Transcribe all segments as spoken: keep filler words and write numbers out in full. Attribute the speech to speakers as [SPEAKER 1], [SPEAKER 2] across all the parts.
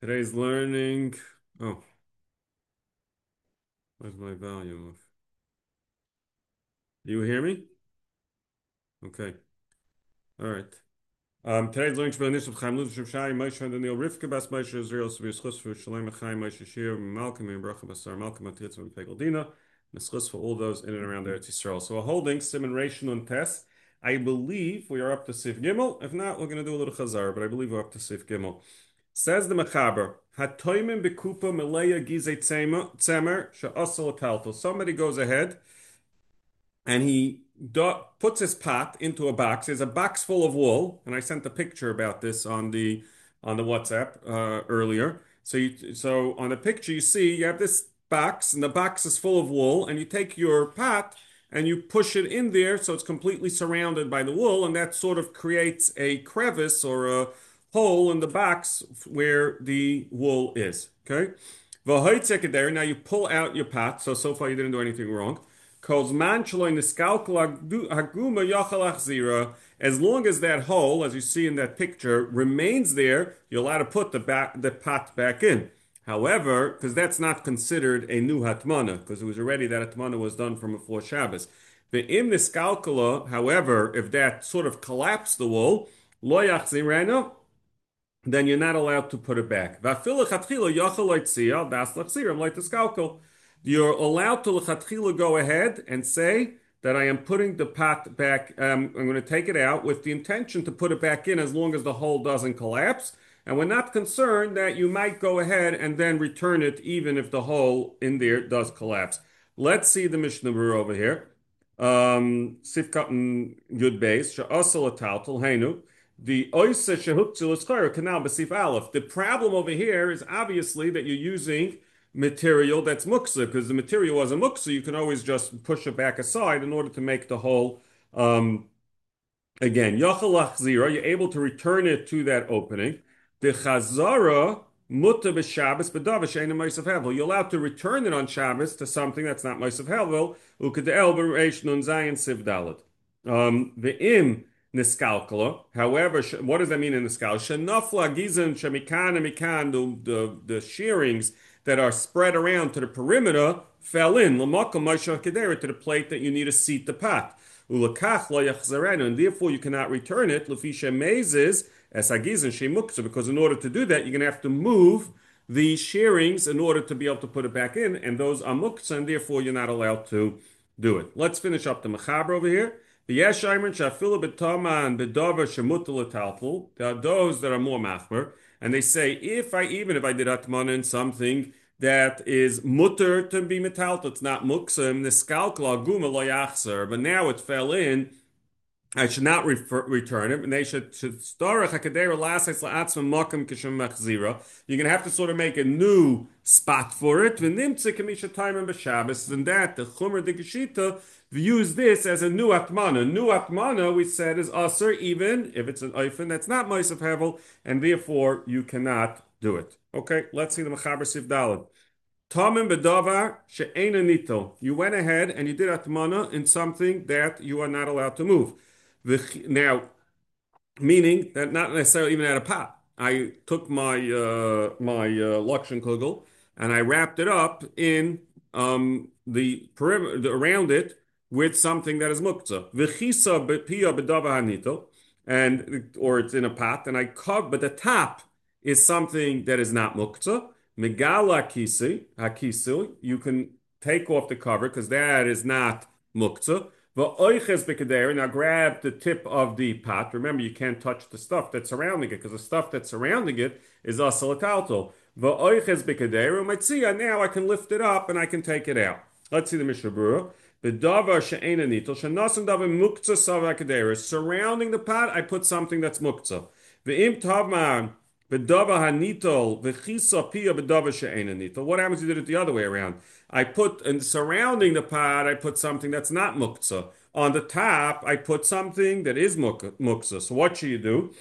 [SPEAKER 1] Today's learning. Oh, where's my volume off? You hear me? Okay. All right. Um, today's learning should be Nissim Chaim Lutzim Shai Moshe and Daniel Rivka Bas Moshe Israel Savis Chus for Shalom Chaim Moshe Shir Malcolm and Bracha Basar Malcolm Atritz and Pegel Dina. Nischus for all those in and around Eretz Yisrael. So we're holding Simon Rishon and Test. I believe we are up to Sif Gimel. If not, we're going to do a little Chazar, but I believe we're up to Sif Gimel. Says the Mechaber, Hatoimim bekupa meleya gizei tzemer she'asal taltal. Somebody goes ahead and he do, puts his pot into a box. There's a box full of wool, and I sent a picture about this on the on the WhatsApp uh, earlier. So you so on the picture you see you have this box, and the box is full of wool, and you take your pot and you push it in there so it's completely surrounded by the wool, and that sort of creates a crevice or a hole in the box where the wool is. Okay. Now you pull out your pot. So so far you didn't do anything wrong. As long as that hole, as you see in that picture, remains there, you're allowed to put the back the pot back in. However, because that's not considered a new hatmana, because it was already that hatmana was done from before Shabbos. The im niskalkala, however, if that sort of collapsed the wool, lo yachzirena, then you're not allowed to put it back. You're allowed to lechatchila go ahead and say that I am putting the pot back. Um, I'm going to take it out with the intention to put it back in as long as the hole doesn't collapse. And we're not concerned that you might go ahead and then return it even if the hole in there does collapse. Let's see the Mishnah Berurah over here. Um, Sifkat Yud Beis Sha'asal Ataltal Hainu. The oisa shehuktzil is chayr canal b'sif aleph. The problem over here is obviously that you're using material that's muksa, because the material was a muksa. You can always just push it back aside in order to make the hole um, again. Yachalach zira, you're able to return it to that opening. The chazara mutta b'Shabbos b'davar she'ena ma'asav hevel. You're allowed to return it on Shabbos to something that's not ma'asav hevel. Ukadel b'reish nun zayin siv dalad. Um, the im niskalkala. However, what does that mean in niskal? Shenafla gizan shemikan and mikan, the, the the shearings that are spread around to the perimeter fell in l'makom ma'asher kedera, to the plate that you need to seat the pot. Ulakach lo yachzarenu, and therefore you cannot return it. Lefisha mezes as hagizan shemuksa, because in order to do that, you're going to have to move the shearings in order to be able to put it back in, and those are muksa, and therefore you're not allowed to do it. Let's finish up the mechaber over here. There are those that are more machmer, and they say if I even if I did atmana in something that is mutter to be metaltal, it's not muksim, the skalkla guma lo yachzer, but now it fell in, I should not refer, return it, and they should starach hakadera lases la'atzma makom kishem machzira. You're going to have to sort of make a new spot for it. V'nimtze kamisha taimim b'Shabbos, and that the chumer de geshita views this as a new atmana. New atmana, we said, is aser even if it's an oifen that's not ma'asav hevel, and therefore you cannot do it. Okay, let's see the mechaber sif daled. Tamim bedavar she'ena nito. You went ahead and you did atmana in something that you are not allowed to move. Now, meaning that not necessarily even at a pot. I took my uh, my uh, Lakshan Kugel and I wrapped it up in um, the perimeter around it with something that is muktzah. V'chisa b'pia b'dava hanito, and or it's in a pot, and I cover, but the top is something that is not muktzah. Megala kisi hakisu, you can take off the cover because that is not muktzah. Now grab the tip of the pot. Remember, you can't touch the stuff that's surrounding it because the stuff that's surrounding it is asalatalto. Now I can lift it up and I can take it out. Let's see the Mishnah Berurah. Surrounding the pot, I put something that's muktzah. What happens if you did it the other way around? I put, and surrounding the pot, I put something that's not muktzah. On the top, I put something that is muktzah. So what should you do?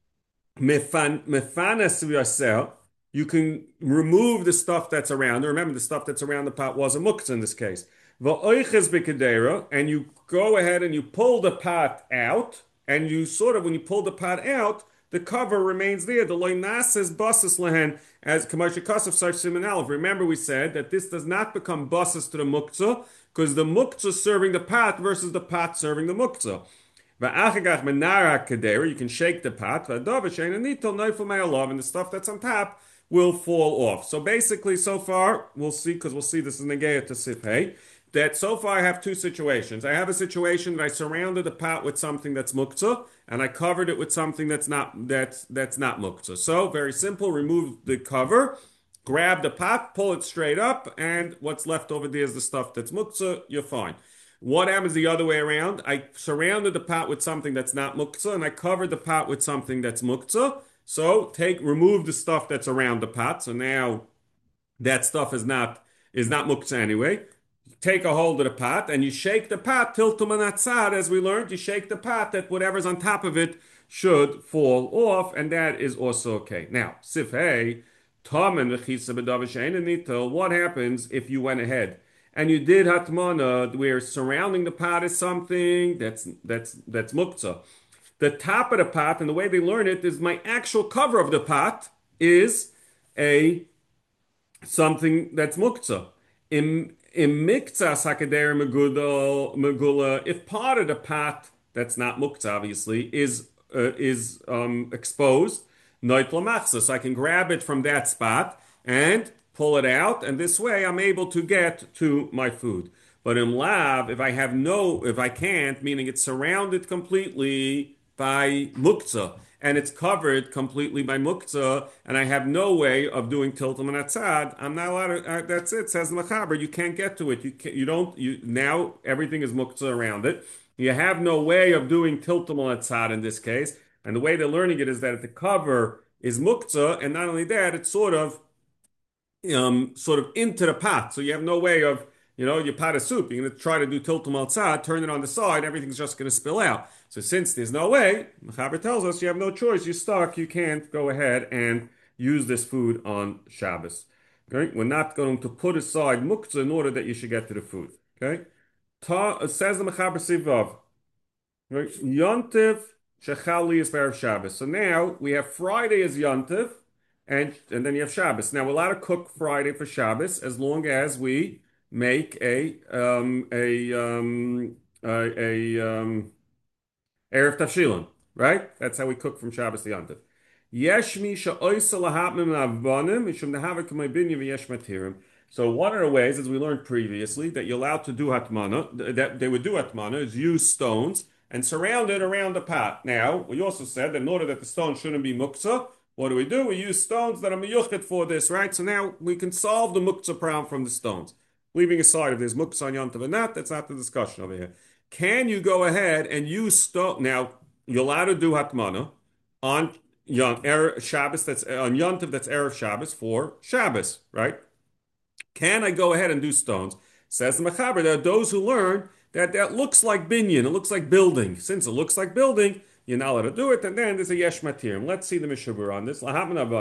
[SPEAKER 1] Mefanas yourself. You can remove the stuff that's around. Remember, the stuff that's around the pot was a muktzah in this case. And you go ahead and you pull the pot out, and you sort of, when you pull the pot out, the cover remains there. The loinas is basis lehen as Kamasha Kasaf such Simon Aleph. Remember, we said that this does not become basis to the muktzah because the muktzah serving the pat versus the pat serving the muktzah. You can shake the pat, and the stuff that's on top will fall off. So basically, so far, we'll see, because we'll see this is Negea to Sifhei, that so far I have two situations. I have a situation that I surrounded the pot with something that's muktzah, and I covered it with something that's not that's that's not muktzah. So very simple, remove the cover, grab the pot, pull it straight up, and what's left over there is the stuff that's muktzah, you're fine. What happens the other way around? I surrounded the pot with something that's not muktzah, and I covered the pot with something that's muktzah. So take remove the stuff that's around the pot. So now that stuff is not is not muktzah anyway. Take a hold of the pot and you shake the pot till tumanatzad, as we learned. You shake the pot that whatever's on top of it should fall off, and that is also okay. Now, sifhei tamen v'chisa b'dav. What happens if you went ahead and you did hatmana where surrounding the pot is something that's that's that's muktzah? The top of the pot, and the way they learn it is my actual cover of the pot is a something that's muktzah. In in miktzah sakadera megula, if part of the pot that's not muktzah obviously is uh, is um, exposed, noit lamachsa, so I can grab it from that spot and pull it out, and this way I'm able to get to my food. But in lav, if I have no, if I can't, meaning it's surrounded completely by muktzah, and it's covered completely by muktzah, and I have no way of doing tiltum and atzad, I'm not allowed to, uh, that's it, says the Machaber, you can't get to it. You can, you don't, you, now everything is muktzah around it. You have no way of doing tiltum and atzad in this case, and the way they're learning it is that the cover is muktzah, and not only that, it's sort of, um, sort of into the pot, so you have no way of, you know, your pot of soup, you're going to try to do tiltum al tzad, turn it on the side, everything's just going to spill out. So since there's no way, Mechaber tells us you have no choice, you're stuck, you can't go ahead and use this food on Shabbos. Okay? We're not going to put aside muktzah in order that you should get to the food. Okay? Ta, it says the Mechaber Sivav. Right? Yontiv Shechali is for Shabbos. So now we have Friday as Yontiv, and, and then you have Shabbos. Now we're allowed to cook Friday for Shabbos as long as we make a um, a um, a, a um, erev tafshilin, right? That's how we cook from Shabbos to Yontif. Yesh mi sha'oisa lahatmim avbanim mishum nehavik k'maybinya v'yesh matirim. So one of the ways, as we learned previously, that you're allowed to do hatmana, that they would do hatmana, is use stones and surround it around the pot. Now, we also said that in order that the stone shouldn't be muktzah, what do we do? We use stones that are miyuchet for this, right? So now we can solve the muktzah problem from the stones. Leaving aside if there's muktzah on Yontif or not, that's not the discussion over here. Can you go ahead and use stone? Now, you're allowed to do hatmana on Yon, er, Shabbos, that's on Yontif, that's Erev Shabbos for Shabbos, right? Can I go ahead and do stones? Says the Mechaber, there are those who learn that that looks like binyan, it looks like building. Since it looks like building, you're not allowed to do it, and then there's a yesh matirim. Let's see the Mishabur on this.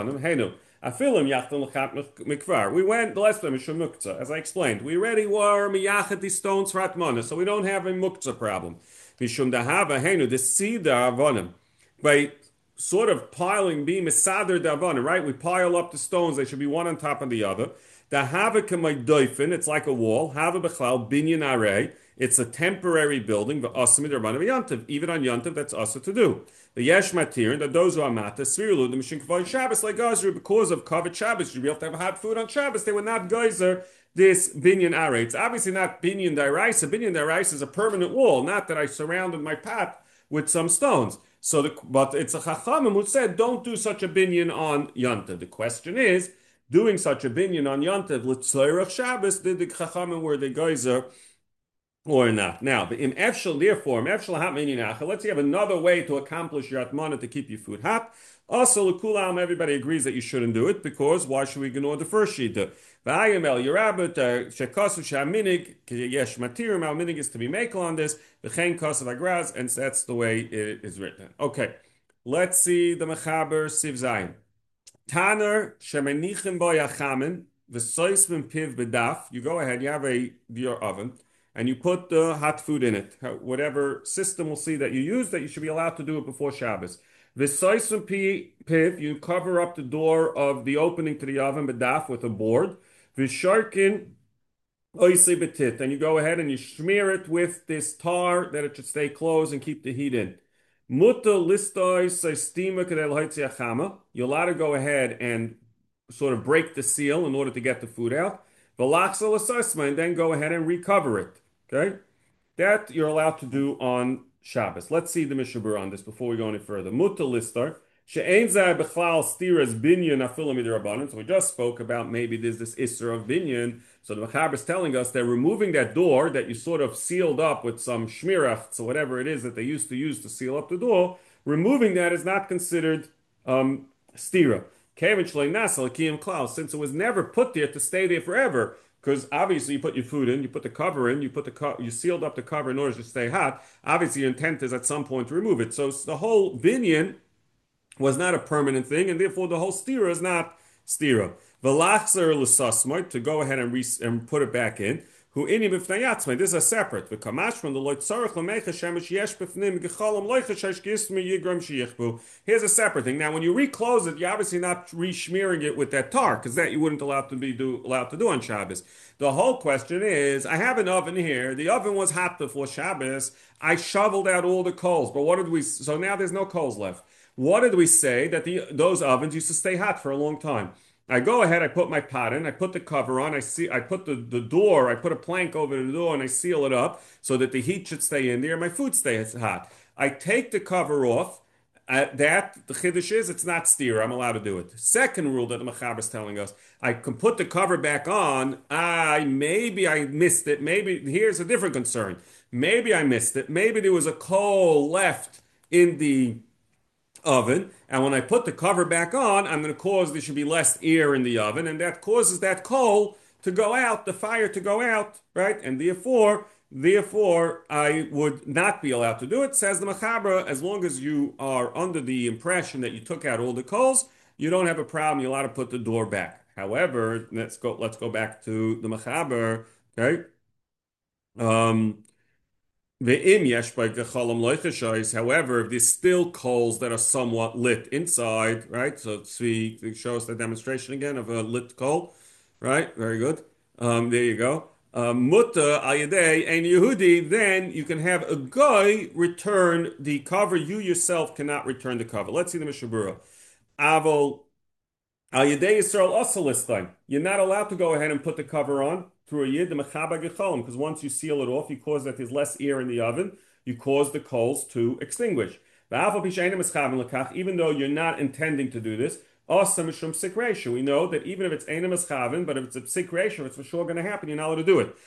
[SPEAKER 1] We went the last time muktzah, as I explained. We already were miyachet these stones for atmana, so we don't have a muktzah problem. Mishum dahava henu the seed avonim by sort of piling, being misader davonim, right? We pile up the stones; they should be one on top of the other. The hava k'maydoifin, it's like a wall. Hava b'chlal binyan arei. It's a temporary building, but asamid rabbanim yantiv. Even on yantiv, that's also to do. The yesh matir, that those who are mata svirulu the mishin kavod Shabbos like geyser because of kavod Shabbos, you'd be able to have hot food on Shabbos. They were not geyser this binyan arei. It's obviously not binyan daraisa. Binyan daraisa is a permanent wall, not that I surrounded my pot with some stones. So, the, but it's a chachamim who said don't do such a binyan on yantiv. The question is, doing such a binyan on yantiv l'tzoyrach Shabbos, did the chachamim were the geyser or not? Now, the im efshel, therefore, im efshel hat minyan. Let's say you have another way to accomplish your atmana to keep your food hot. Also, l'kulam, everybody agrees that you shouldn't do it because why should we ignore the first shita? V'ayim el yerabet shekasu shaminig yesh matirim al minig is to be makel on this. V'chein kasav agraz, and that's the way it is written. Okay, let's see the mechaber siv zayin. Taner shemenichim bo yachamin v'soismin piv bedaf. You go ahead, you have a your oven, and you put the hot food in it. Whatever system will see that you use, that you should be allowed to do it before Shabbos. V'soisun piv, you cover up the door of the opening to the oven bedaf with a board. V'sharkin oisei betit, and you go ahead and you smear it with this tar that it should stay closed and keep the heat in. Muta listoi seistima kedel chama. You're allowed to go ahead and sort of break the seal in order to get the food out. Velachsa l'sasma, and then go ahead and recover it. Okay? That you're allowed to do on Shabbos. Let's see the Mishabur on this before we go any further. Mutta listar. She'ein zay bechlal stiras binyan afilam midrabanan. So we just spoke about maybe there's this isser of binyan. So the Mechaber is telling us they're removing that door that you sort of sealed up with some shmirach, so whatever it is that they used to use to seal up the door. Removing that is not considered um, stira. Since it was never put there to stay there forever, because obviously you put your food in, you put the cover in, you put the co- you sealed up the cover in order to stay hot. Obviously, your intent is at some point to remove it. So the whole binyan was not a permanent thing, and therefore the whole stira is not stira. Velachzer l'sasmai, to go ahead and, re- and put it back in. Who inim b'fnayatzmai, this is a separate. The kamash from the loy tzarech l'meicha shemesh yesh b'fnim gechalam loicha shesh gismi yigram sheyichbu. Here's a separate thing. Now, when you reclose it, you're obviously not re-smearing it with that tar, because that you wouldn't allow to be do, allowed to do on Shabbos. The whole question is, I have an oven here. The oven was hot before Shabbos. I shoveled out all the coals, but what did we? So now there's no coals left. What did we say? That the those ovens used to stay hot for a long time. I go ahead, I put my pot in, I put the cover on, I see, I put the, the door, I put a plank over the door and I seal it up so that the heat should stay in there, my food stays hot. I take the cover off. Uh, that, the chiddush is, it's not steer. I'm allowed to do it. Second rule that the Mechaber is telling us, I can put the cover back on. I maybe I missed it. Maybe, here's a different concern. Maybe I missed it. Maybe there was a coal left in the oven, and when I put the cover back on, I'm going to cause there should be less air in the oven, and that causes that coal to go out, the fire to go out, right? And therefore, therefore, I would not be allowed to do it. Says the Mechaber, as long as you are under the impression that you took out all the coals, you don't have a problem. You're allowed to put the door back. However, let's go. Let's go back to the Mechaber. Okay. Um, Ve'im yesh by gechalam loichashais. However, if there's still coals that are somewhat lit inside, right? So see, show us the demonstration again of a lit coal, right? Very good. Um, there you go. Mutta ayadei and Yehudi. Then you can have a guy return the cover. You yourself cannot return the cover. Let's see the Mishabura. Avol Al Yedei Yisrael also list time. You're not allowed to go ahead and put the cover on through a yid, the mechaba gecholim, because once you seal it off, you cause that there's less air in the oven, you cause the coals to extinguish. Even though you're not intending to do this, also mishum psik ratio. We know that even if it's enim eschavin, but if it's a psik ratio, it's for sure going to happen. You're not allowed to do it.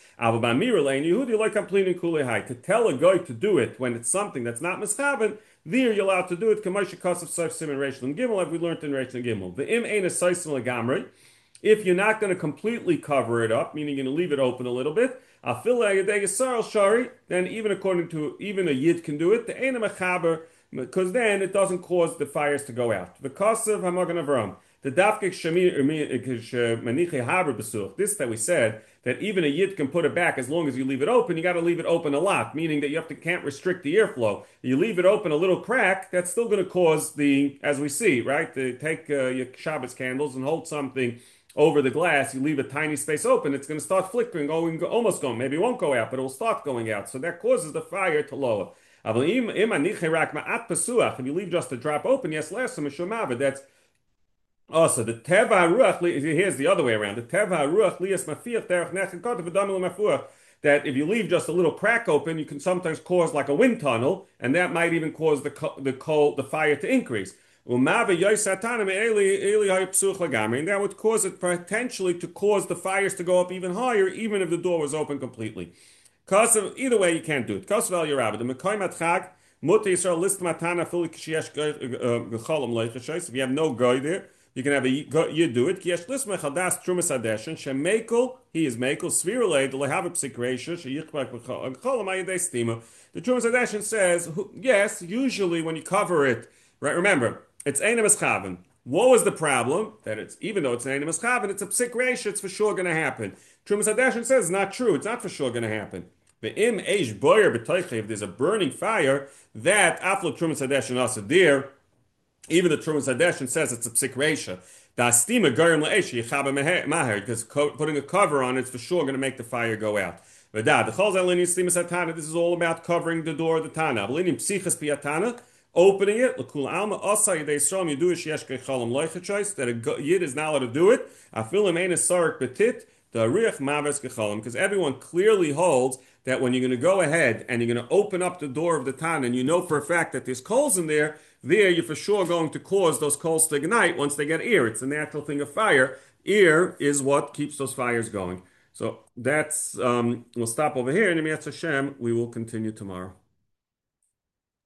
[SPEAKER 1] To tell a guy to do it when it's something that's not mischavin, there you're allowed to do it. Kamashi kasav saif sim and Rachel and Gimel, like we learned in Rachel and Gimel. The im ein esaisim legamri. If you're not going to completely cover it up, meaning you're going to leave it open a little bit, shari, then even according to even a yid can do it. The ein mechaber, because then it doesn't cause the fires to go out. The cost of Hamagan Avram. The dafkik maniche haber besuch. This that we said that even a yid can put it back as long as you leave it open. You got to leave it open a lot, meaning that you have to can't restrict the airflow. You leave it open a little crack, that's still going to cause the, as we see, right? To take uh, your Shabbos candles and hold something over the glass. You leave a tiny space open, it's going to start flickering, going almost going. Maybe it won't go out, but it will start going out. So that causes the fire to lower. If you leave just a drop open, yes, less that's also the teva ruach. Here's the other way around. The teva ruach lias mafiach derech nechekot v'damil mafuach. That if you leave just a little crack open, you can sometimes cause like a wind tunnel, and that might even cause the the coal, the fire to increase. And that would cause it potentially to cause the fires to go up even higher, even if the door was open completely. Either way, you can't do it. If you have no guy there, you can have a you do it. He is mekel svirulei to have a psikration. The Trumas Hadeshin says yes. Usually, when you cover it, right? Remember, it's einem eschaven. What was the problem? That it's even though it's an einem eschaven, it's a psikration. It's for sure going to happen. Trumas Hadeshin says it's not true. It's not for sure going to happen. If there's a burning fire, that aflo Trumas Hadeshin also there. Even the Trumas Hadeshin says it's a psik reisha. The astima garim le'esh yichaba maher, because putting a cover on it's for sure going to make the fire go out. But the chol zalini stimas hatana. This is all about covering the door of the tana. Alinim psichas piatana, opening it. L'kul alma asa yidei strom yiduish yesh kechalam loichachois, that a yid is not allowed to do it. Afilim ein sarek petit. The riach maves kechalim, because everyone clearly holds that when you're going to go ahead and you're going to open up the door of the tan and you know for a fact that there's coals in there, there you're for sure going to cause those coals to ignite once they get air. It's a natural thing of fire. Air is what keeps those fires going. So that's, um, we'll stop over here. And in Hashem, we will continue tomorrow.